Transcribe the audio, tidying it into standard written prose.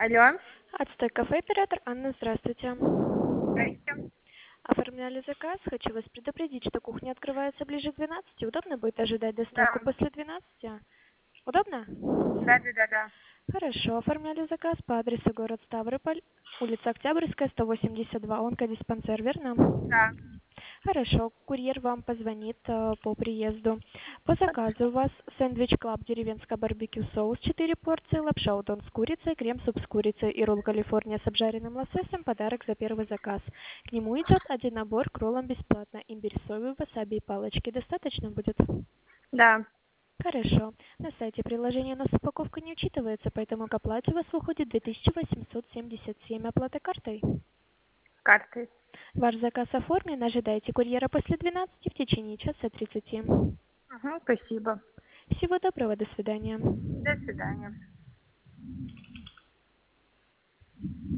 Алло. Отстой кафе, оператор Анна, здравствуйте. Здрасте. Оформляли заказ. Хочу вас предупредить, что кухня открывается ближе к 12. Удобно будет ожидать Да. доставку после 12? Удобно? Да. Хорошо. Оформляли заказ по адресу город Ставрополь, улица Октябрьская, 182, онкодиспансер, верно? Да. Хорошо. Курьер вам позвонит по приезду. По заказу у вас сэндвич Клаб деревенское барбекю соус 4 порции, лапша удон с курицей, крем-суп с курицей и ролл Калифорния с обжаренным лососем, подарок за первый заказ. К нему идет один набор к роллам бесплатно. Имбирь, соевый, васаби и палочки. Достаточно будет? Да. Хорошо. На сайте приложение у нас упаковка не учитывается, поэтому к оплате у вас выходит 2877. Оплата картой. Карты. Ваш заказ оформлен. Ожидайте курьера после 12 в течение часа 30. Угу, спасибо. Всего доброго. До свидания. До свидания.